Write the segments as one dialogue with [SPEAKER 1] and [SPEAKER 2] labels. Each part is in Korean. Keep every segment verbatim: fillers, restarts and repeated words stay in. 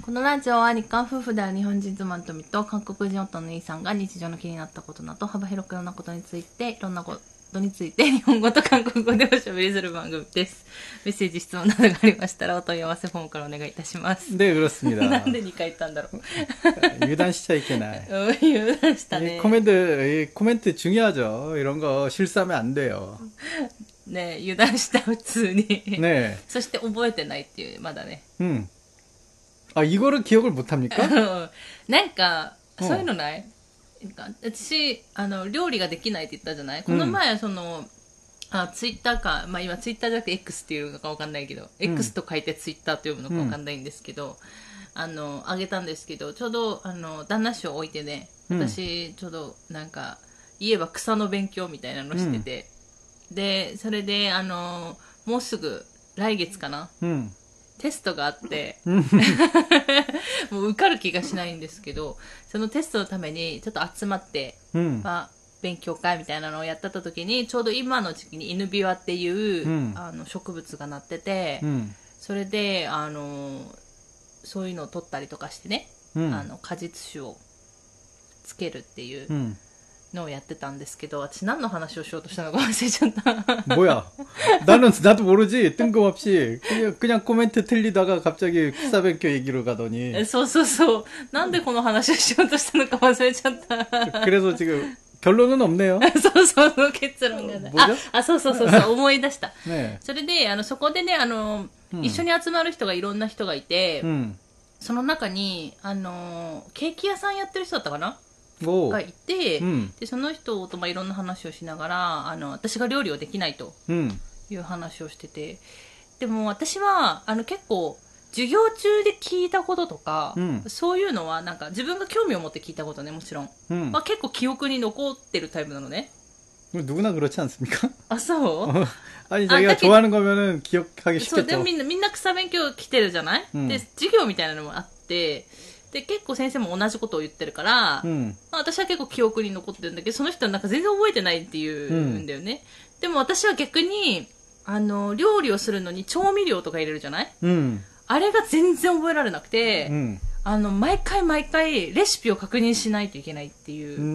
[SPEAKER 1] このラジオは日韓夫婦である日本人妻の富と韓国人夫のイさんが日常の気になったことなど幅広くいろんなことについていろんなことについて日本語と韓国語でおしゃべりする番組です。メッセージ質問などがありましたらお問い合わせフォームからお願いいたします。
[SPEAKER 2] 네 그렇습니다.
[SPEAKER 1] なんでにかい言ったんだろう。
[SPEAKER 2] 유단시켜있겠나.
[SPEAKER 1] 유단시다네.
[SPEAKER 2] 코멘트 코멘트 중요하죠. 이런 거 실수하면 안 돼요.
[SPEAKER 1] ね、油断した普通に。
[SPEAKER 2] 네.
[SPEAKER 1] そして覚えてないっていうまだね。
[SPEAKER 2] 음. 아 이거를 기억을 못 합니까?
[SPEAKER 1] なんかそういうのない？なんか私あの料理ができないって言ったじゃない？この前その、あツイッターか、まあ今ツイッターじゃなくて X っていうのかわかんないけど、うん、X と書いてツイッターと読むのかわかんないんですけど、うん、あのあげたんですけど、ちょうどあの旦那氏を置いてね、私ちょうどなんか言えば草の勉強みたいなのしてて、うん、でそれであのもうすぐ来月かな。うん、テストがあってもう受かる気がしないんですけど、そのテストのためにちょっと集まって、うん、まあ、勉強会みたいなのをやってた時にちょうど今の時期に犬ビワっていう、うん、あの植物がなってて、うん、それであのそういうのを取ったりとかしてね、うん、あの果実酒をつけるっていう、うんのをやってたんですけど、私何の話をしようとしたのか忘れちゃった。
[SPEAKER 2] 뭐야? 나는 나도 모르지. 뜬금없이 그냥 그냥 코멘트 틀리다가 갑자기 기사勉強 얘기로 가더니.
[SPEAKER 1] そうそうそう。なんでこの話をしようとしたのか忘れちゃった。
[SPEAKER 2] 그래서 지금 결론은 없네요.
[SPEAKER 1] そうそうそう、結論がない。あ、あ、そうそうそうそう、思い出した。
[SPEAKER 2] ね、
[SPEAKER 1] それであのそこでね、あの、うん、一緒に集まる人がいろんな人がいて、うん、その中にあのケーキ屋さんやってる人だったかな。がいて、うん、でその人とまあいろんな話をしながら、あの私が料理をできないという話をしてて、うん、でも私はあの結構授業中で聞いたこととか、うん、そういうのはなんか自分が興味を持って聞いたことね、もちろん、うん、まあ、結構記憶に残ってるタイプなのね。
[SPEAKER 2] 누구나 그렇지 않습니까?
[SPEAKER 1] 아, そう?
[SPEAKER 2] 아니, 자기가 좋아하는 거면은 기억하기 쉽겠죠.
[SPEAKER 1] そう、でもみんなみんな草勉強来てるじゃない？うん、で授業みたいなのもあって。で結構先生も同じことを言ってるから、うんまあ、私は結構記憶に残ってるんだけど、その人はなんか全然覚えてないっていうんだよね、うん、でも私は逆にあの料理をするのに調味料とか入れるじゃない、うん、あれが全然覚えられなくて、うん、あの毎回毎回レシピを確認しないといけないっていう、うん、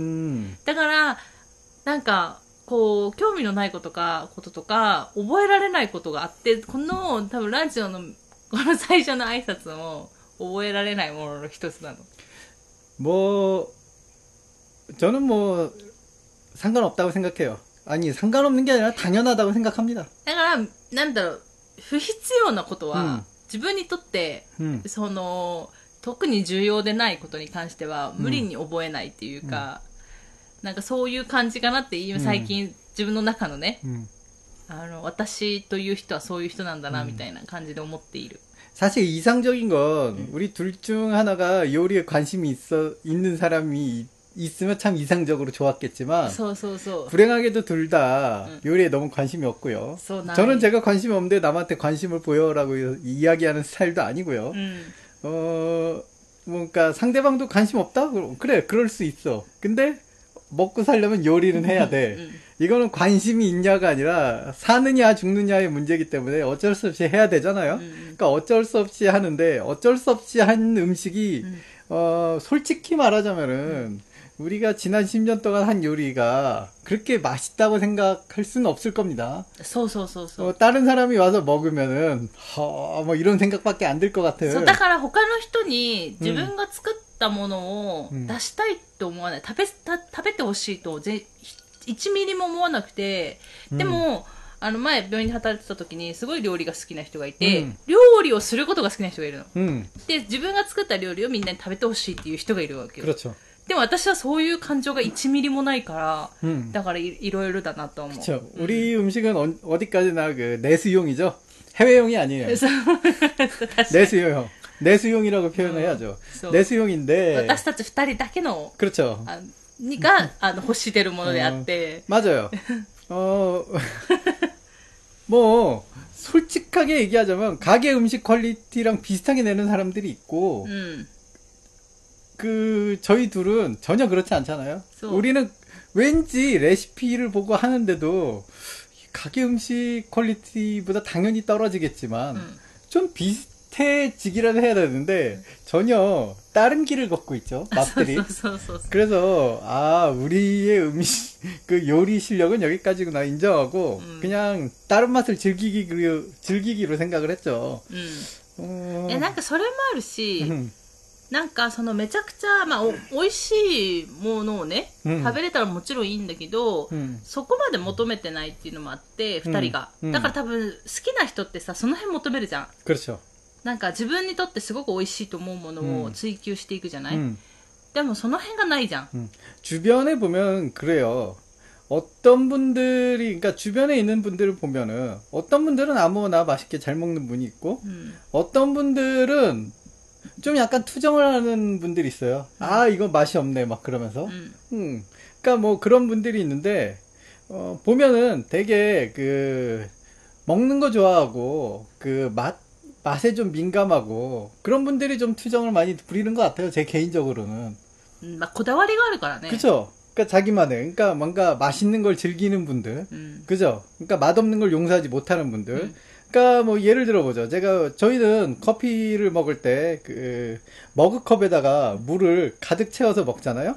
[SPEAKER 1] だからなんかこう興味のないことかこととか覚えられないことがあって、この多分ラジオのこの最初の挨拶も覚えられないものの一つなの。
[SPEAKER 2] 뭐 저는 뭐 상관없다고 생각해요. 아니 상관없는 게 아니라 당연하다고 생각합니다.
[SPEAKER 1] だからなんだろう、不必要なことは自分にとって、うん、その特に重要でないことに関しては無理に覚えないっていうか、うん、なんかそういう感じかなって今最近、うん、自分の中のね、うん、あの私という人はそういう人なんだなみたいな感じで思っている。
[SPEAKER 2] 사실 이상적인 건 우리 둘 중 하나가 요리에 관심이 있어 있는 사람이 있으면 참 이상적으로 좋았겠지만, so, so, so. 불행하게도 둘 다 응. 요리에 너무 관심이 없고요. So, 저는 제가 관심이 없는데 남한테 관심을 보여라고 이야기하는 스타일도 아니고요. 응. 어 뭔가 상대방도 관심 없다? 그래, 그럴 수 있어. 근데 먹고 살려면 요리는 해야 돼. 응. 이거는 관심이 있냐가 아니라 사느냐 죽느냐의 문제이기 때문에 어쩔 수 없이 해야 되잖아요. 음. 그러니까 어쩔 수 없이 하는데, 어쩔 수 없이 한 음식이 음. 어 솔직히 말하자면은 음. 우리가 지난 십 년 동안 한 요리가 그렇게 맛있다고 생각할 수는 없을 겁니다.
[SPEAKER 1] 소소소소.
[SPEAKER 2] 어, 다른 사람이 와서 먹으면은 어, 뭐 이런 생각밖에 안 들 것 같아요.
[SPEAKER 1] そうだから他の人に自分が作ったものを出したいと思わない。食べた食べてほしいとぜいちミリも思わなくて、でも、うん、あの前病院で働いてた時にすごい料理が好きな人がいて、うん、料理をすることが好きな人がいるの、うん、で自分が作った料理をみんなに食べてほしいっていう人がいるわけよ。でも私はそういう感情がいちミリもないから、うん、だから い, いろいろだなと思う。
[SPEAKER 2] 그렇죠. 우리 음식은 어, 어디까지나 그 내수용이죠. 해외용이 아니에요. 내수용. 내수용이라고 표현을 해야죠. 내수용인데
[SPEAKER 1] 私たちふたりだけの
[SPEAKER 2] 그렇죠.
[SPEAKER 1] があの欲してるものであって、
[SPEAKER 2] 맞아요. 어, 뭐 솔직하게 얘기하자면 가게 음식 퀄리티랑 비슷하게 내는 사람들이 있고, 음. 그 저희 둘은 전혀 그렇지 않잖아요. So. 우리는 왠지 레시피를 보고 하는데도 가게 음식 퀄리티보다 당연히 떨어지겠지만 음. 좀 비슷 비슷해지기라도 해야 되는데 전혀 다른 길을 걷고 있죠. 맛들이. 그래서 아 우리의 음식 그 요리 실력은 여기까지구나 인정하고 음. 그냥 다른 맛을 즐기기로 즐기기로 생각을 했죠.
[SPEAKER 1] 음. 어... なんかそれもあるし、なんかそのめちゃくちゃ、まあ、お美味しいものをね、うん、食べれたらもちろんいいんだけど、うん、そこまで求めてないっていうのもあって、二人が、うん、だから多分好きな人ってさその辺求めるじゃん。なんか自分にとってすごく美味しいと思うものを追求していくじゃない、うん、でもその辺がないじゃん。
[SPEAKER 2] 음. 주변에 보면 그래요. 어떤 분들이, 그러니까 주변에 있는 분들을 보면은 어떤 분들은 아무거나 맛있게 잘 먹는 분이 있고, 음. 어떤 분들은 좀 약간 투정을 하는 분들이 있어요. 음. 아, 이거 맛이 없네, 막 그러면서. 음. 음. 그러니까 뭐 그런 분들이 있는데, 어, 보면은 되게 그, 먹는 거 좋아하고, 그 맛, 맛에 좀 민감하고, 그런 분들이 좀 투정을 많이 부리는 것 같아요, 제 개인적으로는.
[SPEAKER 1] 음, 막, こだわりがあるからね.
[SPEAKER 2] 그쵸? 그러니까 자기만의, 그러니까 뭔가 맛있는 걸 즐기는 분들, 음. 그죠? 그러니까 맛없는 걸 용서하지 못하는 분들. 음. 그러니까 뭐 예를 들어보죠. 제가 저희는 커피를 먹을 때 그 머그컵에다가 물을 가득 채워서 먹잖아요.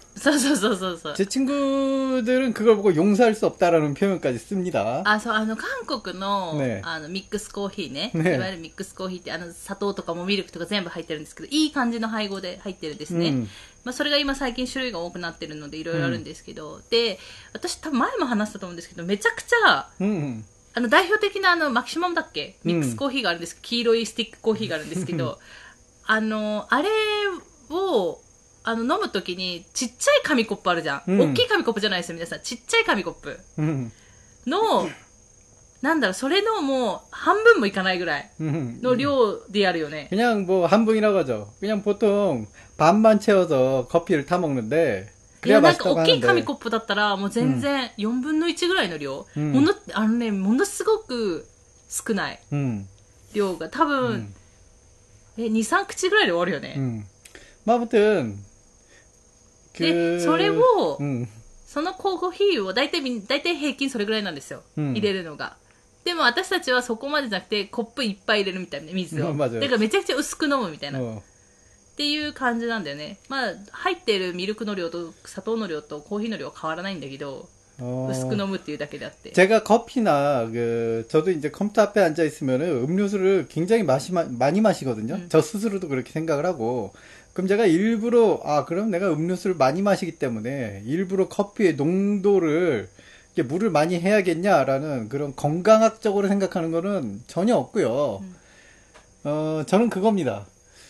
[SPEAKER 2] 제 친구들은 그걸 보고 용서할 수 없다라는 표현까지 씁니다.
[SPEAKER 1] 아, 저, あの、韓国の、ね、あの、ミックスコーヒーね。ね、いわゆるミックスコーヒーって、あの、砂糖とかもミルクとか全部入ってるんですけど、いい感じの配合で入ってるんですね。うん、まあ、それが今最近種類が多くなってるので、いろいろあるんですけど、うん、で、私多分前も話したと思うんですけど、めちゃくちゃ、うんうん、あの、代表的なあの、マキシマムだっけミックスコーヒーがあるんですけど、黄色いスティックコーヒーがあるんですけど、あの、あれを、あの、飲むときに、ちっちゃい紙コップあるじゃん。うん、大きい紙コップじゃないですよ、皆さん。ちっちゃい紙コップ。うん、の、なんだろう、それのもう、半分もいかないぐらいの量でやるよね。
[SPEAKER 2] 그냥 뭐, 한분이라고 하죠. 그냥 보통, 반만 채워서 커피를 타 먹는데,
[SPEAKER 1] いや、なんか大きい紙コップだったら、もう全然よんぶんのいちぐらいの量。うん、もの、あのね、ものすごく少ない。うん、量が。多分、うん、え、に、さん口ぐらいで終わるよね。うん、
[SPEAKER 2] まあ、아무튼、
[SPEAKER 1] で、それを、うん、そのコーヒーを、だいたい、だいたい平均それぐらいなんですよ。うん、入れるのが。でも私たちはそこまでじゃなくて、コップいっぱい入れるみたいな、水を。だからめちゃくちゃ薄く飲むみたいな。っていう感じなんだよね。まあ、入ってるミルクの量と砂糖の量とコーヒーの量は変わらないんだけど、薄く飲むっていうだけであって。
[SPEAKER 2] 제가 커피나, 그, 저도 이제 컴퓨터 앞에 앉아있으면은 음료수를 굉장히 마시, 많이 마시거든요. 음. 저 스스로도 그렇게 생각을 하고. 그럼 제가 일부러, 아, 그럼 내가 음료수를 많이 마시기 때문에 일부러 커피의 농도를, 물을 많이 해야겠냐라는 그런 건강학적으로 생각하는 거는 전혀 없고요. 음. 어, 저는 그겁니다.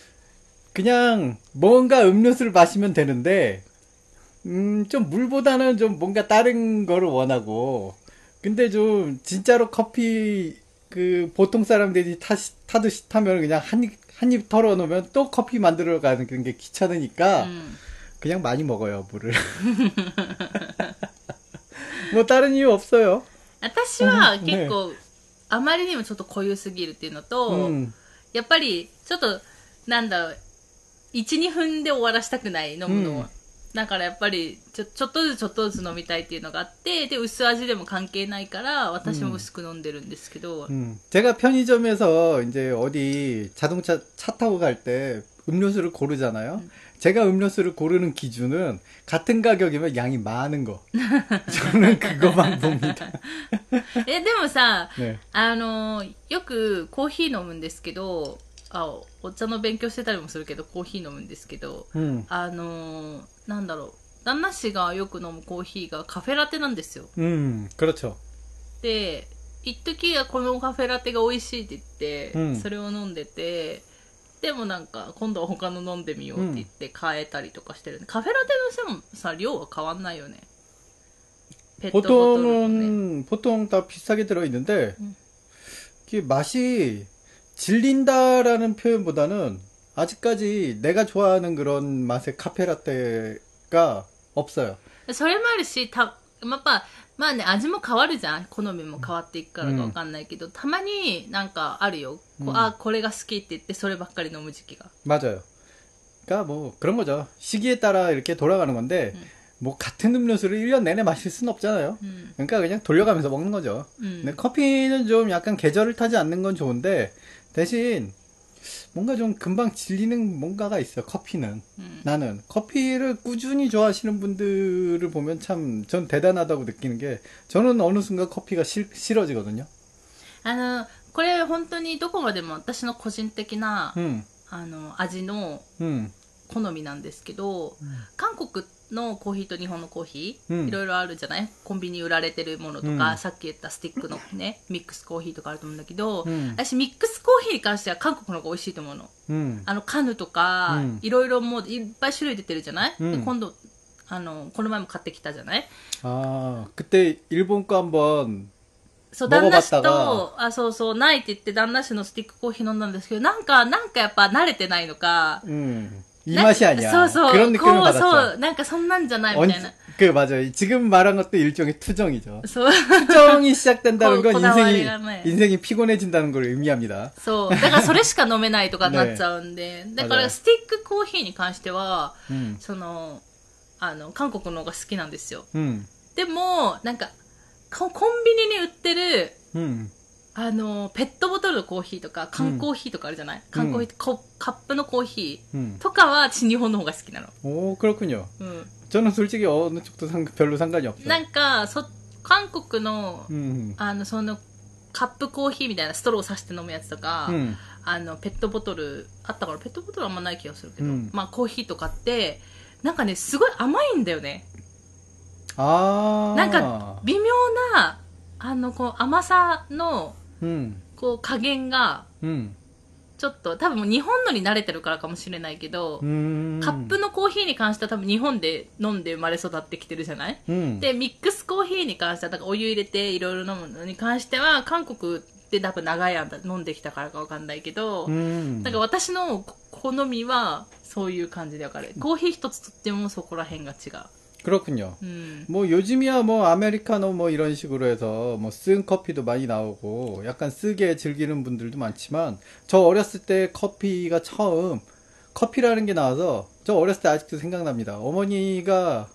[SPEAKER 2] 그냥 뭔가 음료수를 마시면 되는데, 음, 좀 물보다는 좀 뭔가 다른 거를 원하고, 근데 좀 진짜로 커피, 그, 보통 사람들이 타, 타듯이 타면 그냥 한 입, 한 입 털어놓으면 또 커피 만들어 가는 그런 게 귀찮으니까, 음. 그냥 많이 먹어요, 물을. 뭐 다른 이유 없어요.
[SPEAKER 1] 私は結構、ね、あまりにもちょっと濃ゆすぎるっていうのと、うん、やっぱりちょっとなんだろういち、にふんで終わらしたくない飲むのを、うん、だからやっぱりちょ、ちょっとずつちょっとずつ飲みたいっていうのがあってで薄味でも関係ないから私も薄く飲んでるんですけど、
[SPEAKER 2] うん、제가 편의점에서 이제 어디 자동차 차 타고 갈 때 음료수를 고르잖아요. 음. 제가 음료수를 고르는 기준은 같은 가격이면 양이 많은 거. 저는 그거만 봅니다.
[SPEAKER 1] え、でもさ、ね、あの、よくコーヒー飲むんですけど、あ、お茶の勉強してたりもするけど、コーヒー飲むんですけど、うん、あの、なんだろう、旦那氏がよく飲むコーヒーがカフェラテなんですよ。
[SPEAKER 2] うん、그렇죠。
[SPEAKER 1] で、一時はこのカフェラテが美味しいって言って、うん、それを飲んでて、でもなんか今度は他の飲んでみようって言って変えたりとかしてる、ね、カフェラテのさ量は変わんないよね。ペットボトルもね。
[SPEAKER 2] 보통 다 비슷하게 들어있는데 음. 맛이 질린다라는 표현보다는 아직까지 내가 좋아하는 그런 맛의 카페라테가 없어요.
[SPEAKER 1] それもあるし、た、まあ、まあね、味も変わるじゃん。好みも変わっていくからかわかんないけど、うん、たまになんかあるよ。こう、うん、あ、これが好きって言ってそればっかり飲む時期が。
[SPEAKER 2] 맞아요. 그러니까 뭐 그런 거죠. 시기에 따라 이렇게 돌아가는 건데 음. 뭐 같은 음료수를 일 년 내내 마실 수는 없잖아요. 음. 그러니까 그냥 돌려가면서 먹는 거죠. 음. 근데 커피는 좀 약간 계절을 타지 않는 건 좋은데 대신 뭔가 좀 금방 질리는 뭔가가 있어, 커피는.
[SPEAKER 1] 음.
[SPEAKER 2] 나는 커피를 꾸준히 좋아하시는 분들을 보면 참 전 대단하다고 느끼는 게, 저는 어느 순간 커피가 싫, 싫어지거든요.
[SPEAKER 1] あの、これ本当にどこまでも私の個人的な、
[SPEAKER 2] 음.
[SPEAKER 1] あの、味の
[SPEAKER 2] 음.
[SPEAKER 1] 好みなんですけど、
[SPEAKER 2] うん、
[SPEAKER 1] 韓国のコーヒーと日本のコーヒー、
[SPEAKER 2] うん、
[SPEAKER 1] いろいろあるじゃない？コンビニ売られてるものとか、
[SPEAKER 2] うん、
[SPEAKER 1] さっき言ったスティックのね、ミックスコーヒーとかあると思うんだけど、
[SPEAKER 2] うん、
[SPEAKER 1] 私ミックスコーヒーに関しては韓国の方が美味しいと思うの。
[SPEAKER 2] うん、
[SPEAKER 1] あの、カヌとか、
[SPEAKER 2] うん、
[SPEAKER 1] いろいろもういっぱい種類出てるじゃない？
[SPEAKER 2] うん、
[SPEAKER 1] で今度、あの、この前も買ってきたじゃない？
[SPEAKER 2] 아、 그때 일본 거 한번
[SPEAKER 1] そう、旦那氏と、あ、そうそう、ないって言って旦那氏のスティックコーヒー飲んだんですけど、なんか、なんかやっぱ慣れてないのか、
[SPEAKER 2] うん。이 맛이 아니야.
[SPEAKER 1] そうそう。
[SPEAKER 2] 그런 느낌을 받았죠.
[SPEAKER 1] そう、なんかそんなんじゃないみたいな。
[SPEAKER 2] 그 맞아요. 지금 말한 것도 일종의 투정이죠.
[SPEAKER 1] そう。
[SPEAKER 2] 투정이 시작된다는 건 인생이
[SPEAKER 1] こだわりがね。
[SPEAKER 2] 인생이 피곤해진다는 걸 의미합니다.
[SPEAKER 1] そう。だからそれしか飲めないとかになっちゃうんで。だからスティックコーヒーに関しては、その、あの、韓国の方が好きなんですよ。
[SPEAKER 2] 음.
[SPEAKER 1] でも、なんか、コンビニに売ってる、
[SPEAKER 2] 음.
[SPEAKER 1] あの、ペットボトルのコーヒーとか、缶コーヒーとかあるじゃない？缶コーヒー、コカップのコーヒーとかは、私日本の方が好きなの。
[SPEAKER 2] 오, 그렇군요.
[SPEAKER 1] 음.
[SPEAKER 2] 저는 솔직히 어느 쪽도 상, 별로 상관이 없어요.
[SPEAKER 1] なんか、そ、韓国の、
[SPEAKER 2] 음.
[SPEAKER 1] あの、その、カップコーヒーみたいなストローを刺して飲むやつとか、
[SPEAKER 2] 음.
[SPEAKER 1] あの、ペットボトル、あったから、ペットボトルはあんまない気がするけど、
[SPEAKER 2] うん、
[SPEAKER 1] まあ、コーヒーとかって、なんかね、すごい甘いんだよね。
[SPEAKER 2] あー。
[SPEAKER 1] なんか、微妙な、あの、こう、甘さの、
[SPEAKER 2] 음.
[SPEAKER 1] こう、加減が、
[SPEAKER 2] 음.
[SPEAKER 1] ちょっと、多分日本のに慣れてるからかもしれないけど、
[SPEAKER 2] 음.
[SPEAKER 1] カップのコーヒーに関しては多分日本で飲んで生まれ育ってきてるじゃない？
[SPEAKER 2] 음.
[SPEAKER 1] で、ミックスコーヒーに関しては、だからお湯入れていろいろ飲むのに関しては、韓国で多分長い間飲んできたからかわかんないけど、
[SPEAKER 2] 음.
[SPEAKER 1] なんか私の好みはそういう感じでわかる。コーヒー一つとってもそこら辺が違う。
[SPEAKER 2] 그렇군요.
[SPEAKER 1] 음.
[SPEAKER 2] 뭐 요즘이야 뭐 아메리카노 뭐 이런 식으로 해서 뭐 쓴 커피도 많이 나오고 약간 쓰게 즐기는 분들도 많지만, 저 어렸을 때 커피가 처음 커피라는 게 나와서 저 어렸을 때 아직도 생각납니다. 어머니가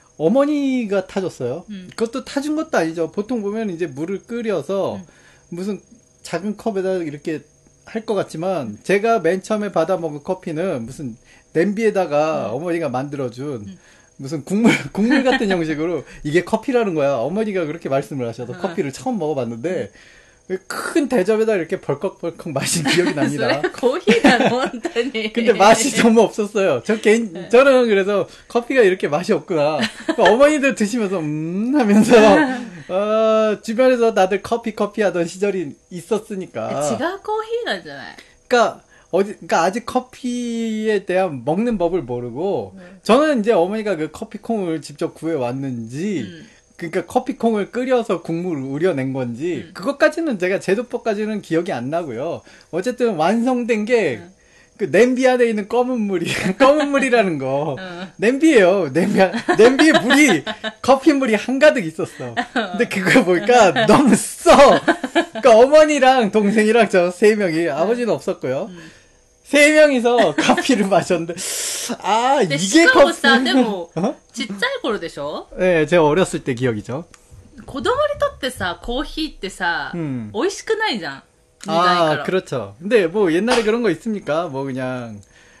[SPEAKER 2] 어머니가 타줬어요.
[SPEAKER 1] 음.
[SPEAKER 2] 그것도 타준 것도 아니죠. 보통 보면 이제 물을 끓여서
[SPEAKER 1] 음.
[SPEAKER 2] 무슨 작은 컵에다 이렇게 할 것 같지만, 제가 맨 처음에 받아 먹은 커피는 무슨 냄비에다가
[SPEAKER 1] 음.
[SPEAKER 2] 어머니가 만들어준
[SPEAKER 1] 음.
[SPEAKER 2] 무슨 국물, 국물 같은 형식으로 이게 커피라는 거야. 어머니가 그렇게 말씀을 하셔서
[SPEAKER 1] 음.
[SPEAKER 2] 커피를 처음 먹어봤는데, 큰 대접에다 이렇게 벌컥벌컥 마신 기억이 납니다.
[SPEAKER 1] 코히가 너한테니.
[SPEAKER 2] 근데 맛이 너무 없었어요. 저 개인,
[SPEAKER 1] 네.
[SPEAKER 2] 저는 그래서 커피가 이렇게 맛이 없구나. 어머니들 드시면서, 음, 하면서, 어, 주변에서 다들 커피, 커피 하던 시절이 있었으니까.
[SPEAKER 1] 違うコーヒーなんじゃない？
[SPEAKER 2] 그러니까, 어디, 그러니까 아직 커피에 대한 먹는 법을 모르고,
[SPEAKER 1] 네.
[SPEAKER 2] 저는 이제 어머니가 그 커피콩을 직접 구해왔는지,
[SPEAKER 1] 음.
[SPEAKER 2] 그러니까 커피콩을 끓여서 국물을 우려낸 건지,
[SPEAKER 1] 음.
[SPEAKER 2] 그것까지는 제가 제도법까지는 기억이 안 나고요. 어쨌든 완성된 게,
[SPEAKER 1] 음.
[SPEAKER 2] 그 냄비 안에 있는 검은 물이, 검은 물이라는 거.
[SPEAKER 1] 음.
[SPEAKER 2] 냄비예요. 냄비, 냄비에 물이, 커피 물이 한가득 있었어. 근데 그걸 보니까 너무 써. 그러니까 어머니랑 동생이랑 저 세 명이, 아버지는 없었고요.
[SPEAKER 1] 음.
[SPEAKER 2] 세 명이서 커피를 마셨는데, 아,
[SPEAKER 1] で、
[SPEAKER 2] 이게
[SPEAKER 1] しかも
[SPEAKER 2] 커피.
[SPEAKER 1] さ、でも、
[SPEAKER 2] 어?
[SPEAKER 1] ちっちゃい頃でしょ？
[SPEAKER 2] 네, 제가 어렸을 때 기억이죠.
[SPEAKER 1] 子供にとってさ、コーヒーってさ、
[SPEAKER 2] 음.
[SPEAKER 1] 美味しくないじゃん。
[SPEAKER 2] 아, 그렇죠. 근데 뭐 옛날에 그런 거 있습니까? 뭐 그냥,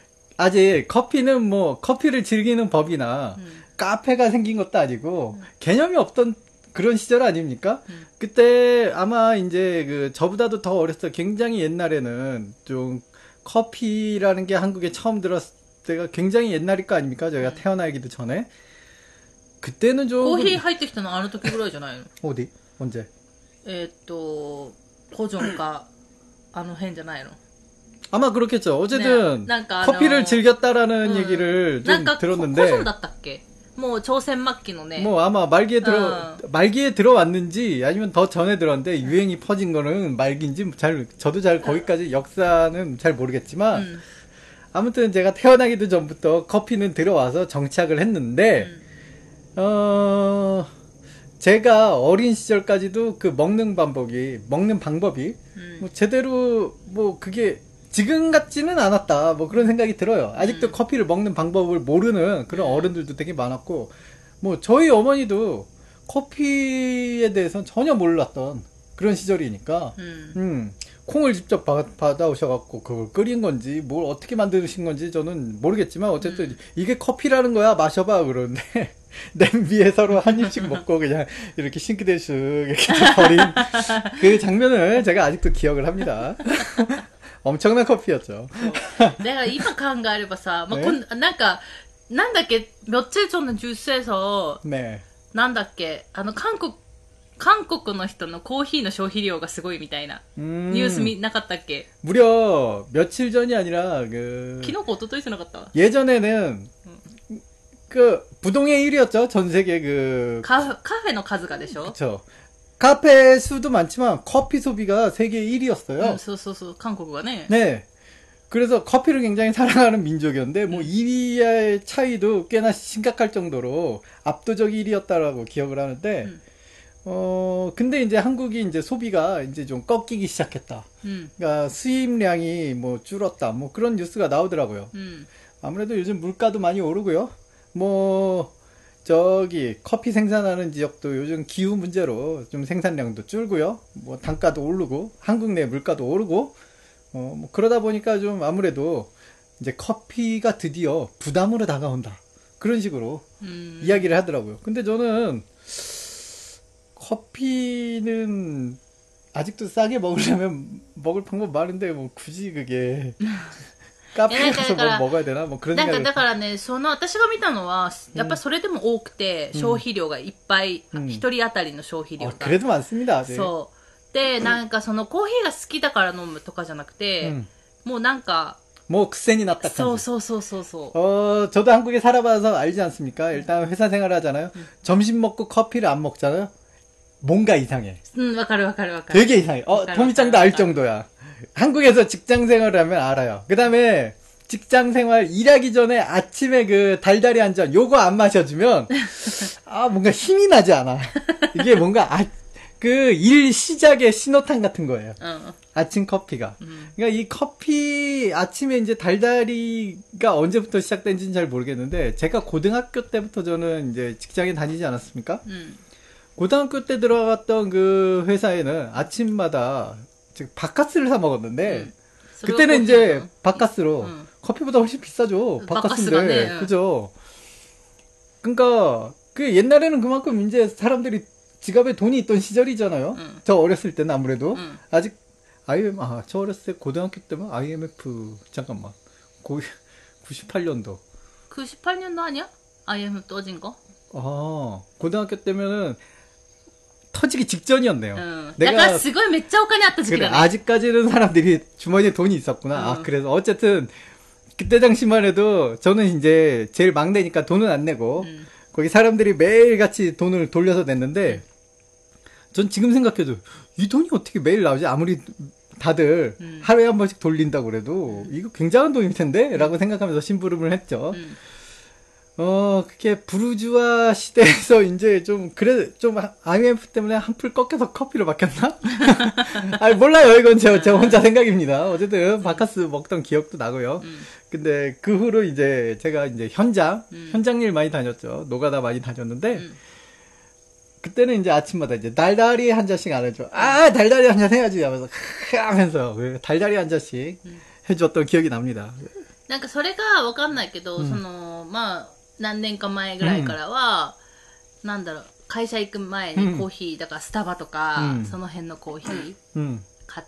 [SPEAKER 2] 아직 커피는 뭐, 커피를 즐기는 법이나,
[SPEAKER 1] 음.
[SPEAKER 2] 카페가 생긴 것도 아니고,
[SPEAKER 1] 음.
[SPEAKER 2] 개념이 없던 그런 시절 아닙니까?
[SPEAKER 1] 음.
[SPEAKER 2] 그때 아마 이제 그, 저보다도 더 어렸을 때 굉장히 옛날에는 좀, 커피라는 게 한국에 처음 들었을 때가 굉장히 옛날일 거 아닙니까? 저희가 태어나기도 전에. 그때는 좀.
[SPEAKER 1] コーヒー入ってきたのあの時ぐらいじゃないの？
[SPEAKER 2] 어디? 언제?
[SPEAKER 1] えーっと、ポジョンか、あの辺じゃないの？
[SPEAKER 2] 아마 그렇겠죠. 어쨌든.
[SPEAKER 1] 네, 그러니까
[SPEAKER 2] 커피를
[SPEAKER 1] 어,
[SPEAKER 2] 즐겼다라는
[SPEAKER 1] 음,
[SPEAKER 2] 얘기를 좀 들었는데.
[SPEAKER 1] 포전 だったっけ? 뭐朝鮮末期のね.
[SPEAKER 2] 뭐 아마 말기에 들어
[SPEAKER 1] 어.
[SPEAKER 2] 말기에 들어왔는지 아니면 더 전에 들어왔는데 유행이 퍼진 거는 말기인지 잘 저도 잘 거기까지 역사는 잘 모르겠지만
[SPEAKER 1] 음.
[SPEAKER 2] 아무튼 제가 태어나기도 전부터 커피는 들어와서 정착을 했는데
[SPEAKER 1] 음.
[SPEAKER 2] 어 제가 어린 시절까지도 그 먹는 방법이 먹는 방법이
[SPEAKER 1] 음.
[SPEAKER 2] 뭐 제대로 뭐 그게 지금 같지는 않았다. 뭐 그런 생각이 들어요. 아직도
[SPEAKER 1] 음.
[SPEAKER 2] 커피를 먹는 방법을 모르는 그런
[SPEAKER 1] 음.
[SPEAKER 2] 어른들도 되게 많았고, 뭐 저희 어머니도 커피에 대해서는 전혀 몰랐던 그런 시절이니까,
[SPEAKER 1] 음.
[SPEAKER 2] 음, 콩을 직접 받, 받아오셔갖고 그걸 끓인 건지 뭘 어떻게 만드신 건지 저는 모르겠지만 어쨌든 음. 이게 커피라는 거야 마셔봐 그러는데 냄비에 서로 한 입씩 먹고 그냥 이렇게 싱크대에 쓱 이렇게 버린 그 장면을 제가 아직도 기억을 합니다. 엄청난 커피였죠.
[SPEAKER 1] 내가今考えればさ、まあ、こんなんかなんだっけ며칠 전에 뉴스에서
[SPEAKER 2] 네.
[SPEAKER 1] なんだっけあの韓国韓国の人のコーヒーの消費量がすごいみたいな 음, ニュース見なかったっけ?
[SPEAKER 2] 무려 며칠 전이 아니라 그
[SPEAKER 1] 昨日か一昨日じゃなかった?
[SPEAKER 2] 예전에는 음. 그 부동의 일 위였죠. 전 세계 그
[SPEAKER 1] 카, 카페의数が でしょ?
[SPEAKER 2] 그렇죠. 카페 수도 많지만 커피 소비가 세계 일 위였어요.
[SPEAKER 1] 음, 소소소 한국가 네.
[SPEAKER 2] 네. 그래서 커피를 굉장히 사랑하는 민족이었는데 뭐 음. 이 위의 차이도 꽤나 심각할 정도로 압도적 일 위였다라고 기억을 하는데 음. 어, 근데 이제 한국이 이제 소비가 이제 좀 꺾이기 시작했다. 음. 그러니까 수입량이 뭐 줄었다. 뭐 그런 뉴스가 나오더라고요. 음. 아무래도 요즘 물가도 많이 오르고요. 뭐, 저기, 커피 생산하는 지역도 요즘 기후 문제로 좀 생산량도 줄고요. 뭐, 단가도 오르고, 한국 내 물가도 오르고, 어, 뭐, 그러다 보니까 좀 아무래도 이제 커피가 드디어 부담으로 다가온다. 그런 식으로 음. 이야기를 하더라고요. 근데 저는, 커피는 아직도 싸게 먹으려면 먹을 방법 많은데 뭐 굳이 그게 카페에 가서 뭐 먹어야 되나 뭐 그런 생각이
[SPEAKER 1] だからねその私が見たのはやっぱそれでも多くて消費量がいっぱい一人当たりの消費量が
[SPEAKER 2] 그래도 많습니다.
[SPEAKER 1] そうでなんかそのコーヒーが好きだから飲むとかじゃなくてもうなんか
[SPEAKER 2] 뭐癖になった感じ.
[SPEAKER 1] そうそうそうそうそう
[SPEAKER 2] 어, 저도 한국에 살아봐서 알지 않습니까? 일단 회사 생활을 하잖아요. 음. 점심 먹고 커피를 안 먹잖아요. 뭔가 이상해.
[SPEAKER 1] 응, わかるわかるわかる.
[SPEAKER 2] 되게 이상해. 어, 토미짱도 알 정도야. 한국에서 직장 생활을 하면 알아요. 그 다음에 직장 생활 일하기 전에 아침에 그 달달이 한 잔 요거 안 마셔주면 아 뭔가 힘이 나지 않아. 이게 뭔가 아, 그 일 시작의 신호탄 같은 거예요. 어. 아침 커피가. 음. 그러니까 이 커피 아침에 이제 달달이가 언제부터 시작된지는 잘 모르겠는데 제가 고등학교 때부터 저는 이제 직장에 다니지 않았습니까? 음. 고등학교 때 들어갔던 그 회사에는 아침마다 바카스를 사 먹었는데 음. 그때는 이제 바카스로 음. 커피보다 훨씬 비싸죠. 바카스인데. 그죠? 그러니까 그 옛날에는 그만큼 이제 사람들이 지갑에 돈이 있던 시절이잖아요. 음. 저 어렸을 때는 아무래도 음. 아직 아이엠 아, 저 어렸을 때 고등학교 때면 아이엠에프 잠깐만. 고 구십팔 년도.
[SPEAKER 1] 구십팔 년도 아니야? 아이엠에프 떠진 거?
[SPEAKER 2] 아, 고등학교 때면은 터지기 직전이었네요.
[SPEAKER 1] 응. 내가 스고이 매짜 오카니 아tta 시기다.
[SPEAKER 2] 그래, 아직까지는 사람들이 주머니에 돈이 있었구나. 응. 아, 그래서 어쨌든 그때 당시만 해도 저는 이제 제일 막내니까 돈은 안 내고 응. 거기 사람들이 매일 같이 돈을 돌려서 냈는데 전 지금 생각해도 이 돈이 어떻게 매일 나오지? 아무리 다들 응. 하루에 한 번씩 돌린다고 그래도 응. 이거 굉장한 돈일 텐데? 라고 생각하면서 심부름을 했죠. 응. 어, 그게 부르주아 시대에서 이제 좀, 그래, 좀 아이엠에프 때문에 한풀 꺾여서 커피로 바뀌었나? 아니, 몰라요. 이건 제, 제 혼자 생각입니다. 어쨌든 바카스 먹던 기억도 나고요. 음. 근데 그 후로 이제 제가 이제 현장, 음. 현장 일 많이 다녔죠. 노가다 많이 다녔는데, 음. 그때는 이제 아침마다 이제 달달이 한 잔씩 안 해줘. 아, 달달이 한 잔 해야지 하면서, 하면서, 달달이 한 잔씩 음. 해줬던 기억이 납니다.
[SPEAKER 1] なんかそれがわかんないけど、その、まあ、何年か前ぐらいからは、うん、なんだろう、会社行く前にコーヒー、うん、だからスタバとか、うん、その辺のコーヒー買って、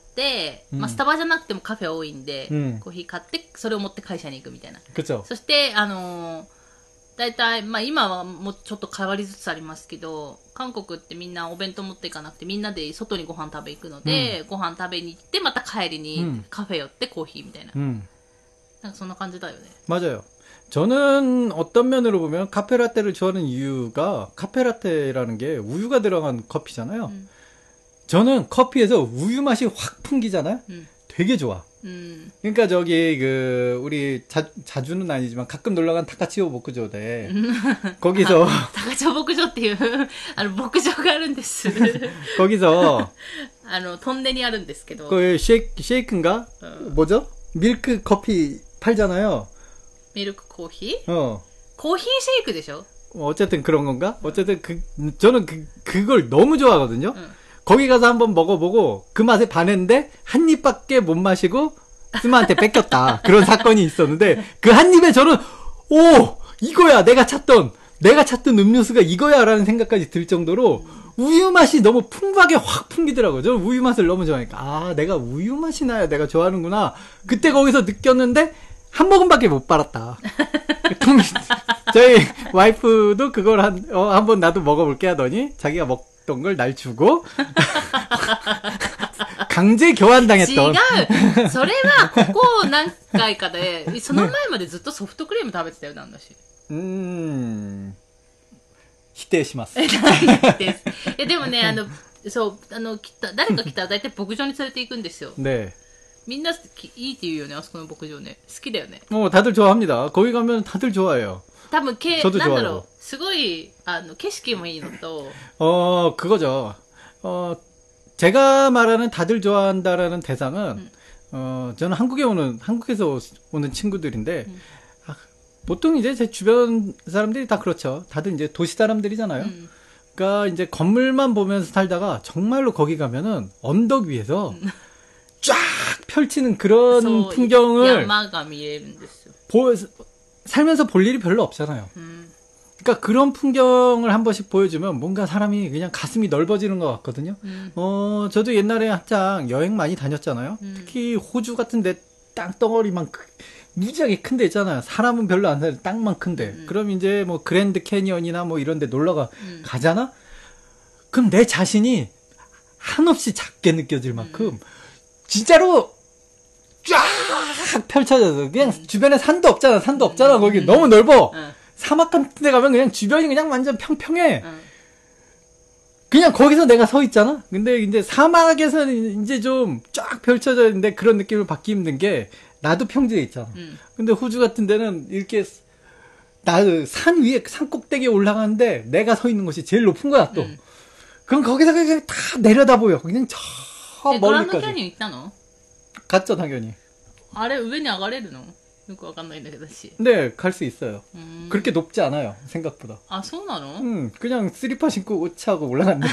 [SPEAKER 1] まあスタバじゃなくてもカフェ多いんで、コーヒー買って、それを持って会社に行くみたいな。そして、あのー、だいたい、まあ今はもうちょっと変わりつつありますけど、韓国ってみんなお弁当持っていかなくて、みんなで外にご飯食べ行くので、ご飯食べに行って、また帰りにカフェ寄ってコーヒーみたいな。なんかそんな感じだよね。
[SPEAKER 2] 맞아요. 저는 어떤 면으로 보면 카페라떼를 좋아하는 이유가 카페라떼라는 게 우유가 들어간 커피잖아요. 음. 저는 커피에서 우유 맛이 확 풍기잖아요. 음. 되게 좋아. 음. 그러니까 저기 그 우리 자, 자주는 아니지만 가끔 놀러간 타카치오 목구조대 거기서
[SPEAKER 1] 타카치오 목구조っていうあの牧場があるんです
[SPEAKER 2] 거기서
[SPEAKER 1] あのトンネにあるんですけど
[SPEAKER 2] 그 쉐이크 쉐이크인가 어. 뭐죠? 밀크 커피 팔잖아요.
[SPEAKER 1] 밀크 코피?
[SPEAKER 2] 어.
[SPEAKER 1] 코피 쉐이크 でしょ?
[SPEAKER 2] 어쨌든 그런 건가? 어쨌든 그 저는 그 그걸 너무 좋아하거든요. 응. 거기 가서 한번 먹어보고 그 맛에 반했는데 한 입밖에 못 마시고 스마한테 뺏겼다. 그런 사건이 있었는데 그 한 입에 저는 오 이거야 내가 찾던 내가 찾던 음료수가 이거야 라는 생각까지 들 정도로 우유 맛이 너무 풍부하게 확 풍기더라고요. 저는 우유 맛을 너무 좋아하니까 아 내가 우유 맛이 나야 내가 좋아하는구나. 그때 거기서 느꼈는데 한 모금밖에 못 빨았다. 저희 와이프도 그걸 한, 어, 한번 나도 먹어볼게 하더니 자기가 먹던 걸 날 주고 강제 교환당했던.
[SPEAKER 1] 違う。それはここ何回かで、その前までずっとソフトクリーム食べてたよ、なんだし。
[SPEAKER 2] うーん。否定します。
[SPEAKER 1] です。いやでもね、あの、そう、あの、来た、誰か来たら大体牧場に連れて行くんですよ。
[SPEAKER 2] 네.
[SPEAKER 1] みんないいって言うよね、あそこの牧場ね。好きだよね。
[SPEAKER 2] 어, 다들 좋아합니다. 거기 가면 다들 좋아해요.
[SPEAKER 1] 多分、け、なんだろう。すごい、あの、景色もいいのと。
[SPEAKER 2] 어, 그거죠. 어, 제가 말하는 다들 좋아한다라는 대상은, 음. 어, 저는 한국에 오는, 한국에서 오는 친구들인데, 음. 아, 보통 이제 제 주변 사람들이 다 그렇죠. 다들 이제 도시 사람들이잖아요. 음. 그러니까 이제 건물만 보면서 살다가 정말로 거기 가면은 언덕 위에서 음. 쫙 펼치는 그런 풍경을 보, 살면서 볼 일이 별로 없잖아요. 음. 그러니까 그런 풍경을 한 번씩 보여주면 뭔가 사람이 그냥 가슴이 넓어지는 것 같거든요. 음. 어, 저도 옛날에 한창 여행 많이 다녔잖아요. 음. 특히 호주 같은 데 땅덩어리만 무지하게 큰 데 있잖아요. 사람은 별로 안 사는 땅만 큰데. 음. 그럼 이제 뭐 그랜드 캐니언이나 뭐 이런 데 놀러가 음. 가잖아? 그럼 내 자신이 한없이 작게 느껴질 만큼 음. 진짜로 쫙 펼쳐져서 그냥 음. 주변에 산도 없잖아. 산도 없잖아. 음. 거기 음. 너무 넓어. 음. 사막 같은 데 가면 그냥 주변이 그냥 완전 평평해. 음. 그냥 거기서 내가 서 있잖아? 근데 이제 사막에서는 이제 좀 쫙 펼쳐져 있는데 그런 느낌을 받기 힘든 게 나도 평지에 있잖아. 음. 근데 호주 같은 데는 이렇게 나 산 위에 산 꼭대기에 올라가는데 내가 서 있는 곳이 제일 높은 거야 또. 음. 그럼 거기서 그냥 다 내려다 보여. 그냥 저 멀리까지.
[SPEAKER 1] 그라운드 캐니언 있다노?
[SPEAKER 2] 갔죠 당연히.
[SPEAKER 1] 아래 위에 나가래르노? 누구 와간다인데
[SPEAKER 2] 네, 갈 수 있어요. 음. 그렇게 높지 않아요 생각보다.
[SPEAKER 1] 아, 소나노?
[SPEAKER 2] 응, 그냥 슬리퍼 신고 옷차고 올라갔네.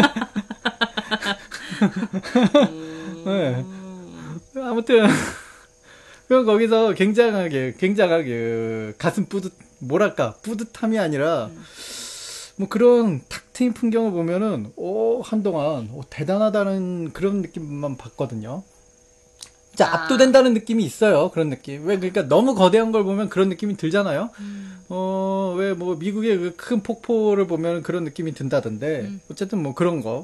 [SPEAKER 2] 음. 네. 아무튼 그럼 거기서 굉장하게 굉장하게 가슴 뿌듯 뭐랄까 뿌듯함이 아니라 음. 뭐 그런 탁 트인 풍경을 보면은 오 한동안 오, 대단하다는 그런 느낌만 받거든요. 자, 아. 압도된다는 느낌이 있어요. 그런 느낌. 왜, 그러니까 너무 거대한 걸 보면 그런 느낌이 들잖아요. 음. 어, 왜, 뭐, 미국의 그 큰 폭포를 보면 그런 느낌이 든다던데. 음. 어쨌든 뭐 그런 거.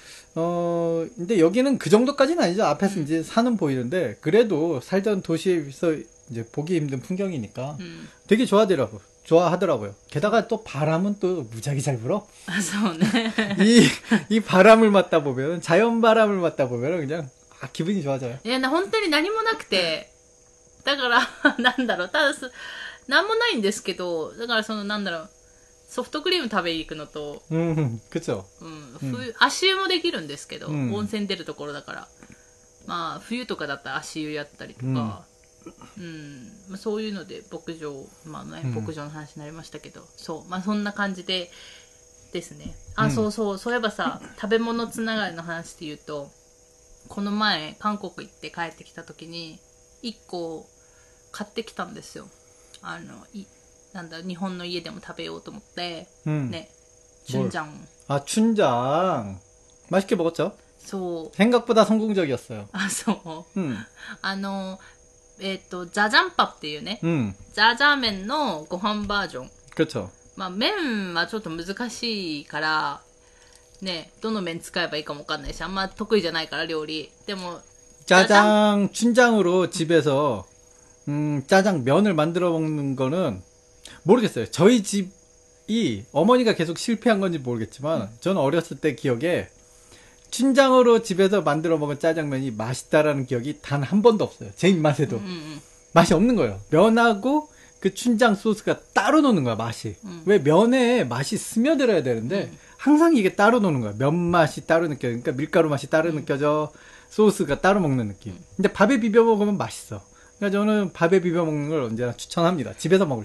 [SPEAKER 2] 어, 근데 여기는 그 정도까지는 아니죠. 앞에서 음. 이제 산은 보이는데, 그래도 살던 도시에서 이제 보기 힘든 풍경이니까 음. 되게 좋아하더라고요. 좋아하더라고요. 게다가 또 바람은 또 무지하게 잘 불어.
[SPEAKER 1] 아, 네.
[SPEAKER 2] 이, 이 바람을 맞다 보면, 자연 바람을 맞다 보면 그냥 아, 기분이 좋아져요.
[SPEAKER 1] いや、本当に何もなくて、だから、なんだろう、ただ、なんもないんですけど、だからその、なんだろう、ソフトクリーム食べに行くのと、
[SPEAKER 2] うん、그쵸。
[SPEAKER 1] うん、冬、足湯もできるんですけど、うん、温泉出るところだから、まあ、冬とかだったら足湯やったりとか、うん、うん、まあ、そういうので、牧場、まあね、牧場の話になりましたけど、うん、そう、まあそんな感じで、ですね。あ、うん、そうそう、そういえばさ、食べ物つながりの話で言うと、この前韓国行って帰ってきた時にいっこ買ってきたんですよ。あのいなんだ日本の家でも食べようと思って、うん、ね춘장。
[SPEAKER 2] あ춘장 맛있게 먹었죠?
[SPEAKER 1] そう。
[SPEAKER 2] 생각보다 성공적이었어요.
[SPEAKER 1] 아, そう。うん。あのえっとジャジャンパっていうね、
[SPEAKER 2] うん、
[SPEAKER 1] ジャジャ麺のご飯バージョン。
[SPEAKER 2] 그렇죠。
[SPEAKER 1] まあ麺はちょっと難しいから。ね、どの麺使えばいいかもわかんないし、あんま得意じゃないから料理。でも
[SPEAKER 2] 짜장 춘장으로 집에서 음, 짜장 면을 만들어 먹는 거는 모르겠어요. 저희 집이 어머니가 계속 실패한 건지 모르겠지만 음. 저는 어렸을 때 기억에 춘장으로 집에서 만들어 먹은 짜장면이 맛있다라는 기억이 단 한 번도 없어요. 제 입맛에도. 음, 음. 맛이 없는 거예요. 면하고 그 춘장 소스가 따로 노는 거야, 맛이. 음. 왜 면에 맛이 스며들어야 되는데 음. 항상 이게 따로 노는 거야. 면 맛이 따로 느껴져. 그러니까 밀가루 맛이 따로 음. 느껴져. 소스가 따로 먹는 느낌. 근데 밥에 비벼 먹으면 맛있어. 그러니까 저는 밥에 비벼 먹는 걸 언제나 추천합니다. 집에서 먹을 때.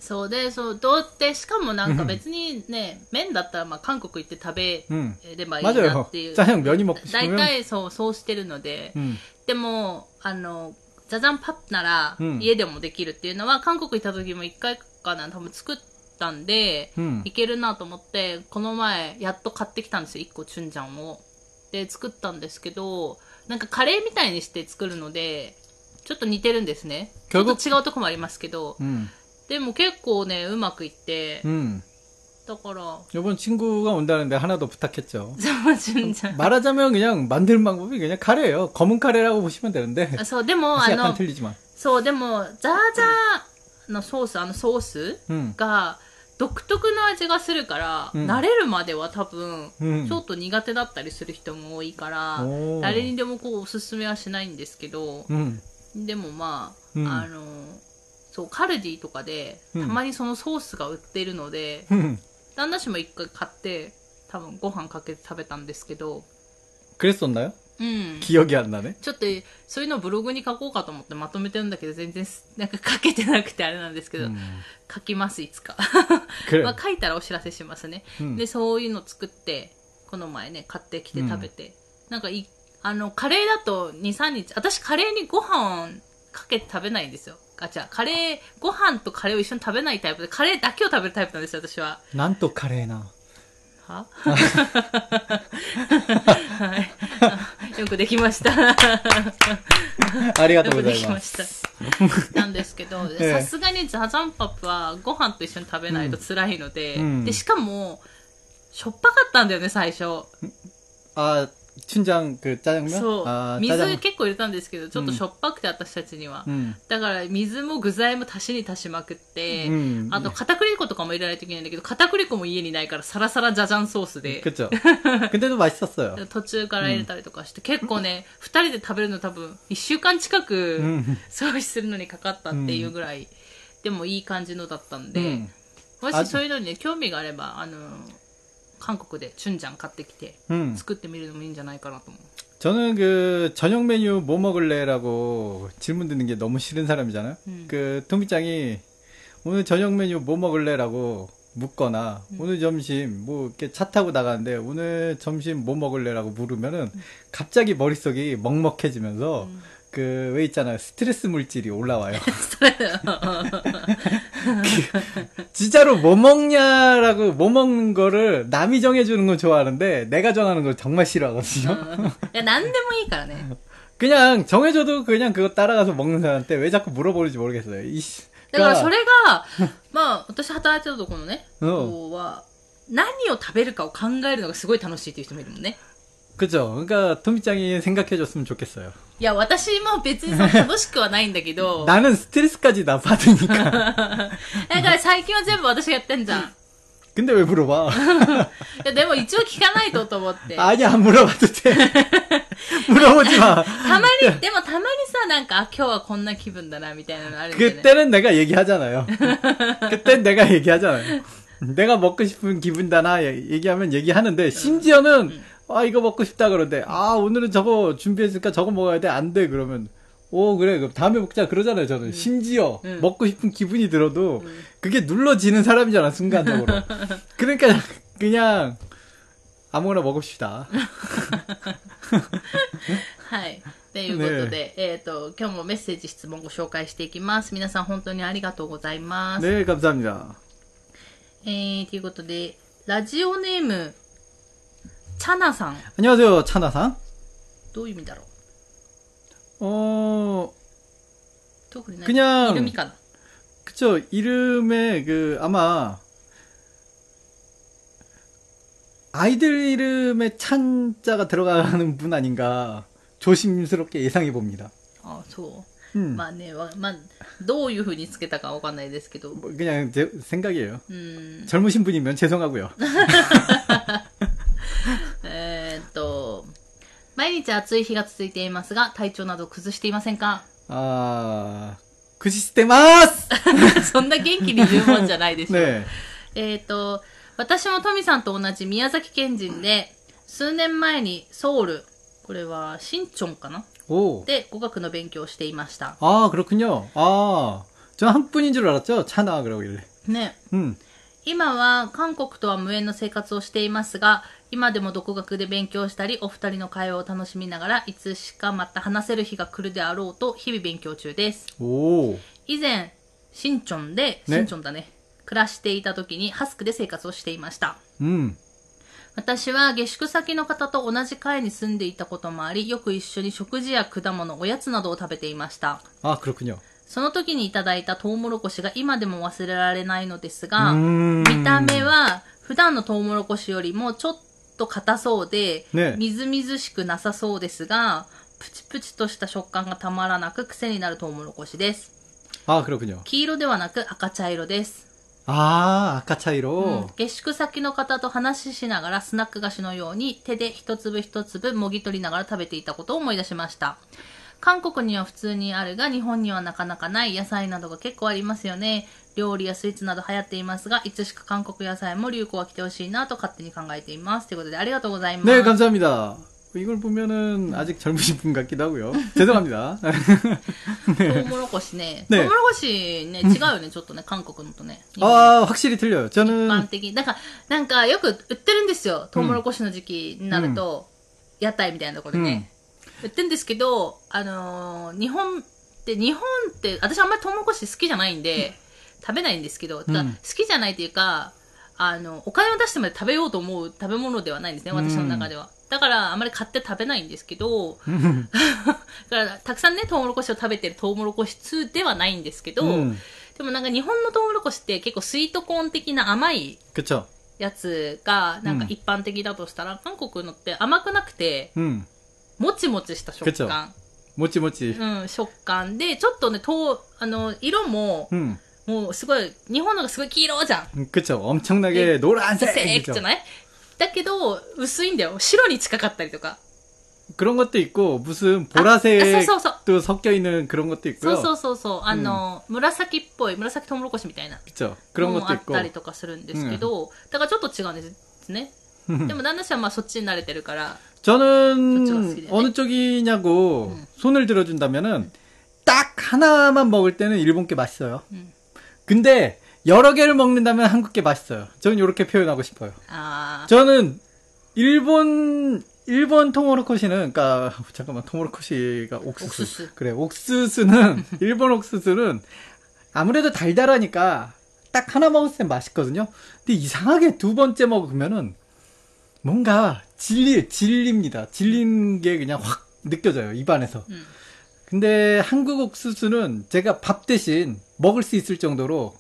[SPEAKER 1] そうで、そう、どうって、しかもなんか別にね、麺だったらまあ韓国行って食べればいいなっていう。
[SPEAKER 2] 짜장 면이 먹고
[SPEAKER 1] 싶으면大体そう、そうしてるので、うん、でも、あの、ザザンパップなら家でもできるっていうのは、韓国行った時も一回かな、多分作ったんで、うん、いけるなと思って、この前やっと買ってきたんですよ、一個チュンジャンを。で、作ったんですけど、なんかカレーみたいにして作るので、ちょっと似てるんですね。ちょっと違うとこもありますけど、うん、でも結構ね、うまくいって、うん、だから。
[SPEAKER 2] 이번 친구가 온다는데 하나 더 부탁했죠.
[SPEAKER 1] 진짜.
[SPEAKER 2] 말하자면 그냥 만드는 방법이 그냥 카레예요. 검은 카레라고 보시면 되는데.
[SPEAKER 1] 아,そう、でも、
[SPEAKER 2] 약간 틀리지만.
[SPEAKER 1] そう、でも、ザージャーのソース、あのソースが、独特の味がするから、うん、慣れるまでは多分、うん、ちょっと苦手だったりする人も多いから、誰にでもこうおすすめはしないんですけど、うん、でもまあ、うん、あの、そう、カルディとかで、たまにそのソースが売ってるので、うん、旦那氏も一回買って、多分ご飯かけて食べたんですけど。
[SPEAKER 2] 그랬었나요? うん。記憶안 나네。
[SPEAKER 1] ちょっと、そういうのをブログに書こうかと思ってまとめてるんだけど、全然、なんか書けてなくてあれなんですけど、うん、書きます、いつか。まあ書いたらお知らせしますね。うん、で、そういうの作って、この前ね、買ってきて食べて。うん、なんかい、あの、カレーだとに、さんにち、私カレーにご飯かけて食べないんですよ。あ、じゃあ、カレー、ご飯とカレーを一緒に食べないタイプで、カレーだけを食べるタイプなんですよ、私は。
[SPEAKER 2] なんとカレーな。
[SPEAKER 1] ははい、よくできました。
[SPEAKER 2] ありがとうございます。
[SPEAKER 1] よくできました。なんですけど、さすがにザザンパップはご飯と一緒に食べないと辛いので、うん、で、しかも、しょっぱかったんだよね、最初。
[SPEAKER 2] あ、춘장 그 짜장면?
[SPEAKER 1] そう。あ、水結構入れたんですけど、ちょっとしょっぱくて、私たちには。うん、だから、水も具材も足しに足しまくって、うん、あと、片栗粉とかも入れないといけないんだけど、片栗粉も家にないから、サラサラジャジャンソースで。
[SPEAKER 2] 그쵸。근데도 맛있었어요。
[SPEAKER 1] 途中から入れたりとかして、うん、結構ね、二人で食べるの多分、一週間近く、消費するのにかかったっていうぐらい、でもいい感じのだったんで、もしそういうのにね、興味があれば、あの、韓国でチュンジャン買ってきて作ってみるのもいいんじゃないかなと思う。
[SPEAKER 2] 저는 그 저녁 메뉴 뭐 먹을래라고 질문 듣는 게 너무 싫은 사람이잖아요. 음. 그 토미짱이 오늘 저녁 메뉴 뭐 먹을래라고 묻거나 음. 오늘 점심 뭐 이렇게 차 타고 나가는데 오늘 점심 뭐 먹을래라고 물으면은 음. 갑자기 머릿속이 먹먹해지면서 음. 그 왜 있잖아요. 스트레스 물질이 올라와요. 진짜로 뭐 먹냐라고 뭐 먹는 거를 남이 정해주는 건 좋아하는데 내가 정하는 걸 정말 싫어하거든요.
[SPEAKER 1] 야, 난데모いいからね.
[SPEAKER 2] 그냥 정해줘도 그냥 그거 따라가서 먹는 사람한테 왜 자꾸 물어보는지 모르겠어요. 이씨.
[SPEAKER 1] だからそれがまあ私働いてたところのね、こうは何を食べるかを考えるのがすごい楽しいっていう人もいるもんね。
[SPEAKER 2] 그죠. 그러니까 토미짱이 생각해줬으면 좋겠어요.
[SPEAKER 1] 야, 私も別に楽しくはないんだけど.
[SPEAKER 2] 나는 스트레스까지 나 받으니까.
[SPEAKER 1] だから最近は全部私がやってんじゃん.
[SPEAKER 2] 근데 왜 물어봐?
[SPEAKER 1] いやでも一応聞かないとと思って.
[SPEAKER 2] 아니 안 물어봐도 돼. 물어보지 마.
[SPEAKER 1] たまにでもたまにさなんかあ今日はこんな気分だなみたいなのあるんだよね.
[SPEAKER 2] 그때는 내가 얘기하잖아요. 그땐 내가 얘기하잖아요. 내가 먹고 싶은 기분다나 얘기하면 얘기하는데 심지어는 응. 아 이거 먹고 싶다 그러는데 아 오늘은 저거 준비했으니까 저거 먹어야 돼 안 돼 그러면 오 그래 그럼 다음에 먹자 그러잖아요 저는. 응. 심지어 응. 먹고 싶은 기분이 들어도 응. 그게 눌러지는 사람이잖아 순간적으로. 그러니까 그냥 아무거나 먹읍시다.
[SPEAKER 1] はい。ということで、えっと、今日もメッセージ、質問ご紹介していきます。皆さん本当にありがとうございます。
[SPEAKER 2] ね、감사합니다。
[SPEAKER 1] えー、ということで、ラジオネーム、チャナさん。
[SPEAKER 2] 안녕하세요、チャナさん。
[SPEAKER 1] どういう意味だろ
[SPEAKER 2] う。어、
[SPEAKER 1] 特に何？ 이름이かな。
[SPEAKER 2] 그쵸、 이름에 그 아마 아이들 이름에 찬자가 들어가는 분 아닌가 조심스럽게 예상해 봅니다.
[SPEAKER 1] 아, そう。 음. まあね、まあどういう風につけたかわかんないですけど.
[SPEAKER 2] 뭐 그냥 제 생각이에요. 음. 젊으신 분이면 죄송하고요.
[SPEAKER 1] えっと、毎日暑い日が続いていますが、体調など崩していませんか?
[SPEAKER 2] 아, 崩してます!
[SPEAKER 1] そんな元気に言うもんじゃないでしょ。ね、えっと、私もトミさんと同じ宮崎県人で、数年前にソウル、これは新チョンかなで語学の勉強をしていました。
[SPEAKER 2] ああ、그렇군요。ああ、저는 한 분인 줄 알았죠? 차나 그러길래.
[SPEAKER 1] ね。
[SPEAKER 2] うん。
[SPEAKER 1] 今は韓国とは無縁の生活をしていますが、今でも独学で勉強したり、お二人の会話を楽しみながら、いつしかまた話せる日が来るであろうと、日々勉強中です。
[SPEAKER 2] おー。
[SPEAKER 1] 以前、新チョンで、新チョンだね、暮らしていた時にハスクで生活をしていました。
[SPEAKER 2] うん。
[SPEAKER 1] 私は下宿先の方と同じ階に住んでいたこともあり、よく一緒に食事や果物、おやつなどを食べていました。
[SPEAKER 2] あ、그렇군요。
[SPEAKER 1] その時にいただいたトウモロコシが今でも忘れられないのですが、見た目は普段のトウモロコシよりもちょっと硬そうで、ね、みずみずしくなさそうですが、プチプチとした食感がたまらなく癖になるトウモロコシです。
[SPEAKER 2] あ、그렇군요。
[SPEAKER 1] 黄色ではなく赤茶色です。
[SPEAKER 2] ああ、赤茶色、うん。
[SPEAKER 1] 下宿先の方と話ししながらスナック菓子のように手で一粒一粒もぎ取りながら食べていたことを思い出しました。韓国には普通にあるが日本にはなかなかない野菜などが結構ありますよね。料理やスイーツなど流行っていますが、いつしか韓国野菜も流行が来てほしいなと勝手に考えています。ということでありがとうございます。
[SPEAKER 2] ね、감사합니다。이걸 보면은 아직 젊으신 분 같기도 하고요. 죄송합니다.
[SPEAKER 1] 토우모로코시ね. 네. 토우모로코시ね, 違うよね, ちょっとね, 한국のとね.
[SPEAKER 2] 아, 확실히 틀려요. 저는
[SPEAKER 1] 一般的。なんか、なんかよく売ってるんですよ. 토우모로코시の時期になると、屋台みたいなところでね。売ってるんですけど、あのー、日本って、日本って、私あんまりトウモロコシ好きじゃないんで、食べないんですけど、好きじゃないっていうか、あの、お金を出してまで食べようと思う食べ物ではないんですね、私の中では。だから、あまり買って食べないんですけど、だから、たくさんね、トウモロコシを食べてるトウモロコシ通ではないんですけど、うん、でもなんか日本のトウモロコシって結構スイートコーン的な甘いやつが、なんか一般的だとしたら、うん、韓国のって甘くなくて、うん、もちもちした食感。
[SPEAKER 2] もちもち。
[SPEAKER 1] うん、食感で、ちょっとね、とあの、色も、うん、もうすごい、日本のがすごい黄色じゃん。
[SPEAKER 2] 그쵸。엄청나게 노란색
[SPEAKER 1] じゃないだけど、薄いんだよ。白に近かったりとか。
[SPEAKER 2] 그런 것도 있고, 무슨 보라색도 섞여 있는 그런 것도 있고요.
[SPEAKER 1] そうそうそうそう。あの、うん、紫っぽい、紫トウモロコシみたいな。
[SPEAKER 2] 그쵸。그런 것도 있고。
[SPEAKER 1] あったりとかするんですけど、うん、だからちょっと違うんですね。でも旦那氏はまあそっちに慣れてるから。
[SPEAKER 2] 저는 어느 쪽이냐고 음. 손을 들어준다면은 딱 하나만 먹을 때는 일본 게 맛있어요. 음. 근데 여러 개를 먹는다면 한국 게 맛있어요. 저는 이렇게 표현하고 싶어요. 아. 저는 일본 일본 토모로코시는 그러니까 잠깐만 토모로코시가 옥수수. 옥수수. 그래 옥수수는 일본 옥수수는 아무래도 달달하니까 딱 하나 먹을 때 맛있거든요. 근데 이상하게 두 번째 먹으면은 뭔가 질리, 질립니다. 질린 게 그냥 확 느껴져요, 입안에서. 음. 근데 한국 옥수수는 제가 밥 대신 먹을 수 있을 정도로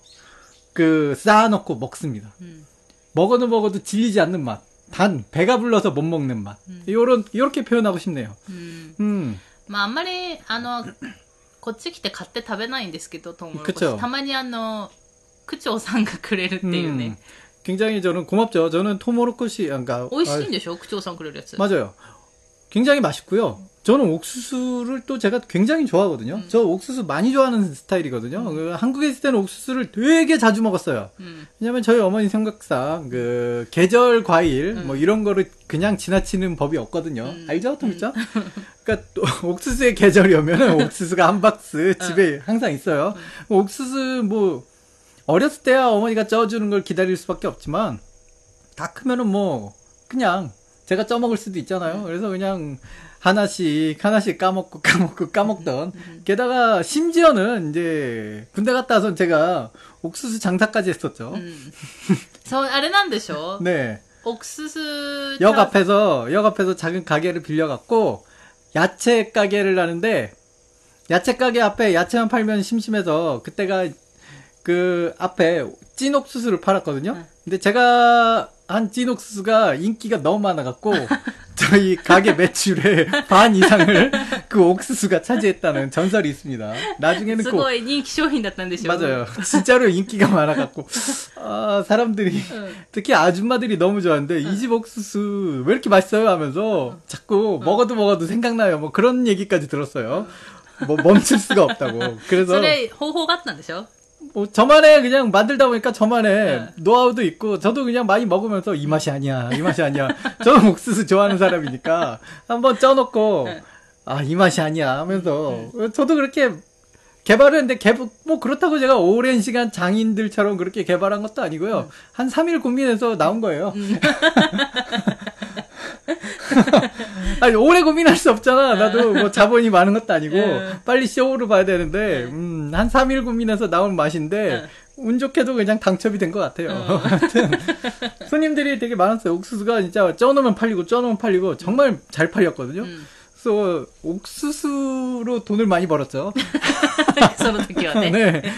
[SPEAKER 2] 그 쌓아놓고 먹습니다. 음. 먹어도 먹어도 질리지 않는 맛. 단, 배가 불러서 못 먹는 맛. 음. 요런, 요렇게 표현하고 싶네요. 음.
[SPEAKER 1] 음. まあ、あんまり、あの、こっち来て買って食べないんですけど、トウモロコシ。たまにあの、区長さんがくれるっていうね。
[SPEAKER 2] 굉장히 저는 고맙죠. 저는 토모로코시, 그러니까.
[SPEAKER 1] 맛있는데요, 그쪽에서 그래요.
[SPEAKER 2] 맞아요. 굉장히 맛있고요. 저는 옥수수를 또 제가 굉장히 좋아하거든요. 음. 저 옥수수 많이 좋아하는 스타일이거든요. 음. 그 한국에 있을 때는 옥수수를 되게 자주 먹었어요. 음. 왜냐면 저희 어머니 생각상 그 계절 과일 음. 뭐 이런 거를 그냥 지나치는 법이 없거든요. 음. 알죠, 토미짱? 음. 그러니까 또 옥수수의 계절이 오면은 옥수수가 한 박스 집에 항상 있어요. 음. 옥수수 뭐 어렸을 때야 어머니가 쪄주는 걸 기다릴 수밖에 없지만 다 크면은 뭐 그냥 제가 쪄먹을 수도 있잖아요. 그래서 그냥 하나씩 하나씩 까먹고 까먹고 까먹던. 게다가 심지어는 이제 군대 갔다 와서 제가 옥수수 장사까지 했었죠.
[SPEAKER 1] 음. 저 아레난데쇼.
[SPEAKER 2] 네.
[SPEAKER 1] 옥수수
[SPEAKER 2] 역 앞에서 역 앞에서 작은 가게를 빌려갖고 야채 가게를 하는데 야채 가게 앞에 야채만 팔면 심심해서 그때가 그 앞에 찐 옥수수를 팔았거든요. 응. 근데 제가 한 찐 옥수수가 인기가 너무 많아갖고 저희 가게 매출의 반 이상을 그 옥수수가 차지했다는 전설이 있습니다. 나중에는 꼭
[SPEAKER 1] 인기商品だったんでしょ.
[SPEAKER 2] 맞아요. 진짜로 인기가 많아갖고 아, 사람들이 응. 특히 아줌마들이 너무 좋아하는데 응. 이 집 옥수수 왜 이렇게 맛있어요 하면서 응. 자꾸 먹어도 먹어도 생각나요. 뭐 그런 얘기까지 들었어요. 뭐 멈출 수가 없다고. 그래서
[SPEAKER 1] それ方法があったんでしょ?
[SPEAKER 2] 뭐 저만의 그냥 만들다 보니까 저만의 네. 노하우도 있고 저도 그냥 많이 먹으면서 이 맛이 아니야 이 맛이 아니야. 저는 옥수수 좋아하는 사람이니까 한번 쪄놓고 네. 아, 이 맛이 아니야 하면서 네. 저도 그렇게 개발을 했는데, 개발, 뭐 그렇다고 제가 오랜 시간 장인들처럼 그렇게 개발한 것도 아니고요. 음. 한 삼 일 고민해서 나온 거예요. 음. 아니, 오래 고민할 수 없잖아. 나도 뭐 자본이 많은 것도 아니고, 음. 빨리 쇼를 봐야 되는데, 음, 한 삼 일 고민해서 나온 맛인데, 음. 운 좋게도 그냥 당첨이 된 것 같아요. 어. 하여튼, 손님들이 되게 많았어요. 옥수수가 진짜 쪄놓으면 팔리고, 쪄놓으면 팔리고, 정말 잘 팔렸거든요. 음. 그래서, 옥수수로 돈을 많이 벌었죠. 네.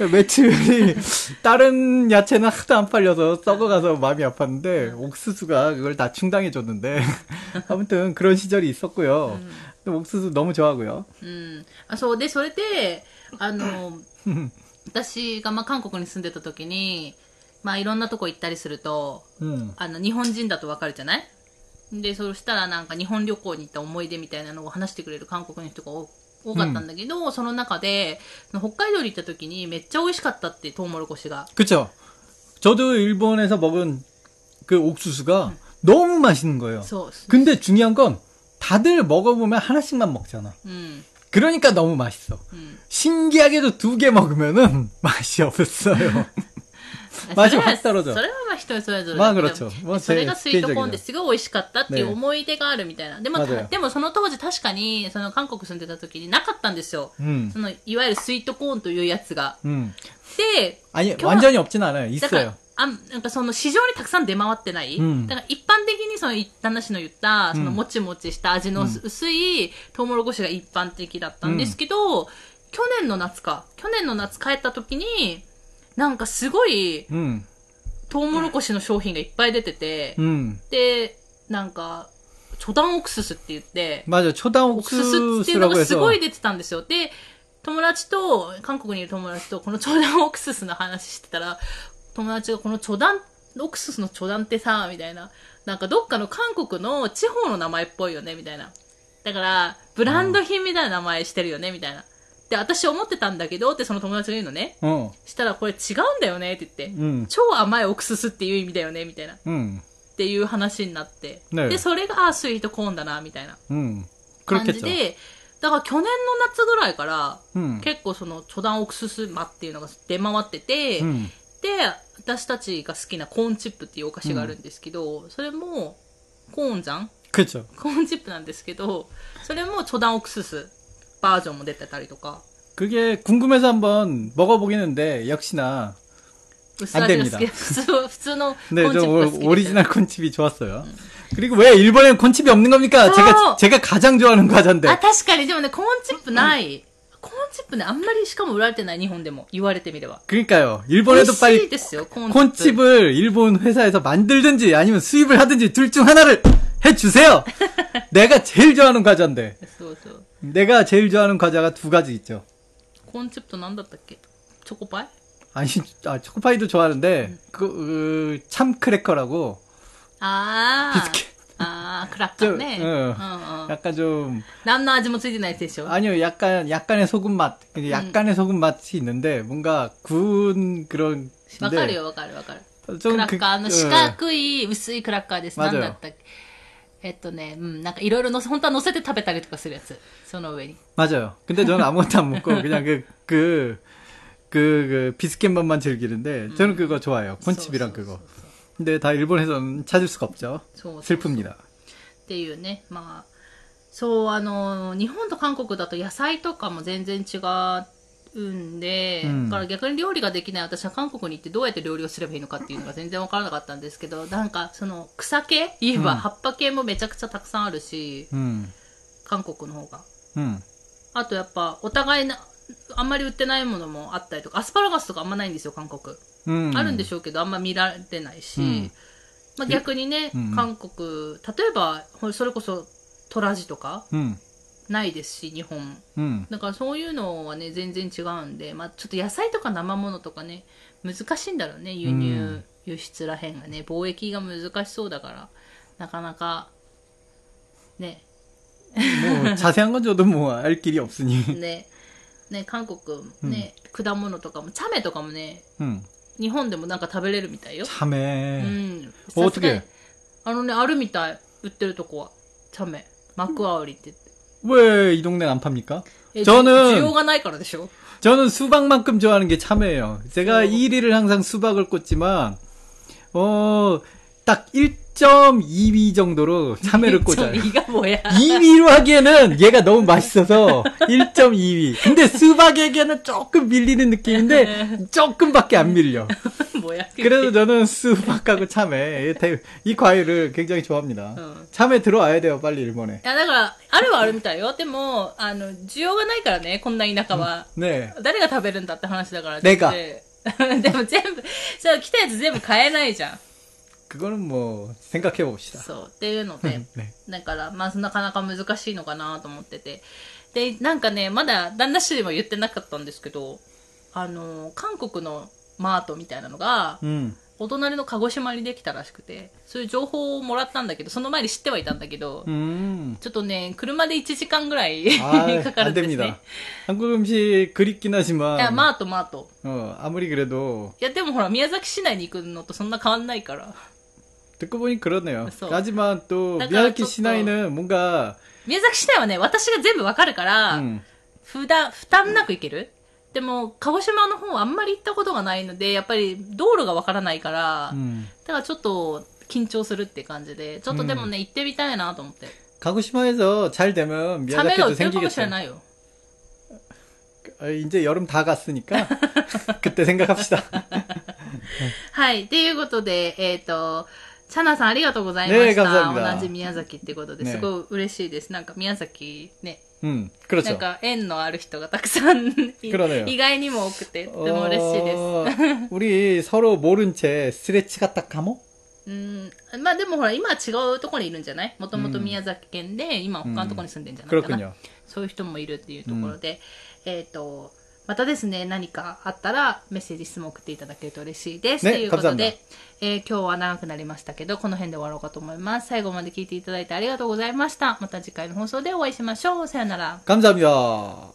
[SPEAKER 2] 매출이, 다른 야채는 하도 안 팔려서 썩어가서 마음이 아팠는데, 옥수수가 그걸 다 충당해줬는데, 아무튼 그런 시절이 있었고요. 음. 옥수수 너무 좋아하고요.
[SPEAKER 1] 음. 아,そうで、それで、あの、私がまあ韓国に住んでた時に、まあいろんなとこ行ったりすると、うん、あの日本人だとわかるじゃない？で、そうしたらなんか日本旅行に行った思い出みたいなのを話してくれる韓国の人が多かったんだけど、うん、その中で、北海道に行った時にめっちゃ美味しかったって、トウモロコシが。
[SPEAKER 2] 그쵸. 저도 일본에서 먹은 그 옥수수가 음. 너무 맛있는 거예요. 소, 근데 중요한 건 다들 먹어보면 하나씩만 먹잖아. 음. 그러니까 너무 맛있어. 음. 신기하게도 두 개 먹으면은 맛이 없어요. 맛이 확 떨어져.
[SPEAKER 1] それはまあ人それぞれ。
[SPEAKER 2] まあ、그렇죠.
[SPEAKER 1] それがスイートコーンですごい美味しかったっていう思い出があるみたいな。でも、でもその当時確かに、その韓国住んでた時になかったんですよ。うん、その、いわゆるスイートコーンというやつが。うん、で、
[SPEAKER 2] 아니、완전히 없진 않아요. 있어요.
[SPEAKER 1] あ、なんかその市場にたくさん出回ってない、うん、だから一般的にその旦那氏の言ったそのもちもちした味の薄いトウモロコシが一般的だったんですけど、うん、去年の夏か去年の夏帰った時になんかすごい、うん、トウモロコシの商品がいっぱい出てて、うん、でなんか초당 옥수수って言って
[SPEAKER 2] 맞아 초당 옥수수
[SPEAKER 1] っていうのがすごい出てたんですよ。で友達と韓国にいる友達とこの초당 옥수수の話してたら友達がこのチョダン、オクススのチョダンってさ、みたいな。なんかどっかの韓国の地方の名前っぽいよね、みたいな。だから、ブランド品みたいな名前してるよね、みたいな。で、私思ってたんだけど、ってその友達が言うのね。うん。したらこれ違うんだよね、って言って。うん。超甘いオクススっていう意味だよね、みたいな。うん。っていう話になって。ね、で、それが、あ、スイートコーンだな、みたいな。うん。感じで、だから去年の夏ぐらいから、うん、結構その、チョダンオクススマっていうのが出回ってて、うん、で、私たちが好きなコーンチップっていうお菓子があるんですけど、うん、それもコーンじゃん？
[SPEAKER 2] 그렇죠。
[SPEAKER 1] コーンチップなんですけど、それも초당 옥수수バージョンも出てたりとか。
[SPEAKER 2] 그게 궁금해서 한번 먹어보긴 했는데 역시나 안 됩니다.
[SPEAKER 1] 普通の
[SPEAKER 2] 네, 좀 오리지널 콘칩이 좋았어요. 음. 그리고 왜 일본에는 콘칩이 없는 겁니까? 제가 제가 가장 좋아하는 과자인데.
[SPEAKER 1] 아, 確かにでもね、コーンチップない。コーンチップね、あんまりしかも売られてない、日本でも。言われてみれば。
[SPEAKER 2] 그러니까요. 일본에도 빨리 콘칩을 일본 회사에서 만들든지 아니면 수입을 하든지 둘 중 하나를 해주세요. 내가 제일 좋아하는 과자인데. 내가 제일 좋아하는 과자가 두 가지 있죠.
[SPEAKER 1] 콘칩도 난다ったっけ? 초코파이?
[SPEAKER 2] 아니, 아, 초코파이도 좋아하는데 음. 그, 그 참크래커라고.
[SPEAKER 1] 아.
[SPEAKER 2] 비스켓.
[SPEAKER 1] 아, 크라카네.
[SPEAKER 2] 응. 어, 어. 약간 좀.
[SPEAKER 1] 남의 아지모ついてないでしょ?
[SPEAKER 2] 아니요, 약간, 약간의 소금 맛. 약간의 음. 소금 맛이 있는데, 뭔가 구운 그런.
[SPEAKER 1] わかるよ、わかるわかる。クラッカーの四角い薄いクラッカーです。なんだったっけ? えっとね、うん、なんかいろいろのせ、本当は乗せて食べたりとかするやつ。その上に。
[SPEAKER 2] 맞아요. 근데 저는 아무것도 안 먹고, 그냥 그, 그, 그, 그, 비스켓 맛만 즐기는데, 저는 그거 좋아해요. 콘칩이랑 그거. 근데 다 일본에서는 찾을 수가 없죠. 슬픕니다.
[SPEAKER 1] っていうね。まあ、そう、あの、日本と韓国だと野菜とかも全然違うんで、うん、だから逆に料理ができない私は韓国に行ってどうやって料理をすればいいのかっていうのが全然わからなかったんですけど、なんかその草系言えば葉っぱ系もめちゃくちゃたくさんあるし、うん、韓国の方が。うん、あとやっぱお互いな、あんまり売ってないものもあったりとか、アスパラガスとかあんまないんですよ、韓国。うん、あるんでしょうけど、あんま見られてないし、うん、まあ、逆にね、うん、韓国、例えば、それこそ、トラジとか、うん、ないですし、日本、うん。だからそういうのはね、全然違うんで、まあ、ちょっと野菜とか生物とかね、難しいんだろうね、輸入、うん、輸出らへんがね、貿易が難しそうだから、なかなか、ね。
[SPEAKER 2] もう、자세한 건 저도 뭐 알 길이 없으니.
[SPEAKER 1] ね。ね、韓国、ね、うん、果物とかも、チャメとかもね、うん、日本でもなんか食べれるみたいよ。
[SPEAKER 2] チャメー。
[SPEAKER 1] うん。お、つけ。あのね、あるみたい。売ってるとこは。チャメ。マクワウリって言って。
[SPEAKER 2] 왜 이 동네는 안 팝니까? 저는
[SPEAKER 1] 지호가ないからでしょ?
[SPEAKER 2] 저는 수박만큼 좋아하는 게 참외예요. 제가 어. 일 위를 항상 수박을 꽂지만 어, 딱 일 점 이 위 정도로 참외를 꽂아요.
[SPEAKER 1] 이가 뭐야?
[SPEAKER 2] 이 위로 하기에는 얘가 너무 맛있어서 일 점 이 위. 근데 수박에게는 조금 밀리는 느낌인데 조금밖에 안 밀려.
[SPEAKER 1] 뭐야?
[SPEAKER 2] 그래서 저는 수박하고 참외 이 과일을 굉장히 좋아합니다. 어. 참외 들어와야 돼요, 빨리 일본에.
[SPEAKER 1] 야, だからあるはあるみたいよ。でもあの需要がないからね、こんな田舎は。
[SPEAKER 2] ね。
[SPEAKER 1] 誰が食べるんだって話だから。
[SPEAKER 2] ねか。
[SPEAKER 1] でも全部、そう来たやつ全部買えないじゃん。
[SPEAKER 2] 그거는 뭐 생각해 봅시다.
[SPEAKER 1] そうっていうので、ね、だからまあなかなか難しいのかなと思ってて、でなんかねまだ旦那氏でも言ってなかったんですけど、あの韓国のマートみたいなのが、うん、お隣の鹿児島にできたらしくて、そういう情報をもらったんだけど、その前に知ってはいたんだけど、うん、ちょっとね車でいちじかんぐらいかかるんですね。
[SPEAKER 2] 한국 음식 그립긴 하지만.
[SPEAKER 1] いやマートマート。
[SPEAKER 2] 어 아무리 그래도.
[SPEAKER 1] いやでもほら宮崎市内に行くのとそんな変わんないから。
[SPEAKER 2] 듣고 보니 그러네요. 하지만 또 미야자키 시내는 뭔가
[SPEAKER 1] 미야자키 시내はね私が全部わかるから、うん、負担負担なく行ける。でも鹿児島の方はあんまり行ったことがないのでやっぱり道路がわからないから、うん、だからちょっと緊張するって感じでちょっとでもね、うん、行ってみたいなと思って。
[SPEAKER 2] 가고시마에서 잘 되면 미야자키도 생기겠죠. 이제 여름 다 갔으니까 그때 생각합시다.
[SPEAKER 1] はい、ということでえっと チャナさんありがとうございました。同じ宮崎ってことですごい嬉しいです。なんか宮崎ね、うん、なんか縁のある人がたくさん意外にも多くてとても嬉しいです。
[SPEAKER 2] 우리 서로 모른 채 스레치갔다 가모?
[SPEAKER 1] うん、まあでもほら今は違うところにいるんじゃない？もともと宮崎県で今他のところに住んでるんじゃないかな。そういう人もいるっていうところで、えっとまたですね、何かあったらメッセージ質問送っていただけると嬉しいです。ということで、えー、今日は長くなりましたけど、この辺で終わろうかと思います。最後まで聞いていただいてありがとうございました。また次回の放送でお会いしましょう。さよなら。
[SPEAKER 2] 감사합니다。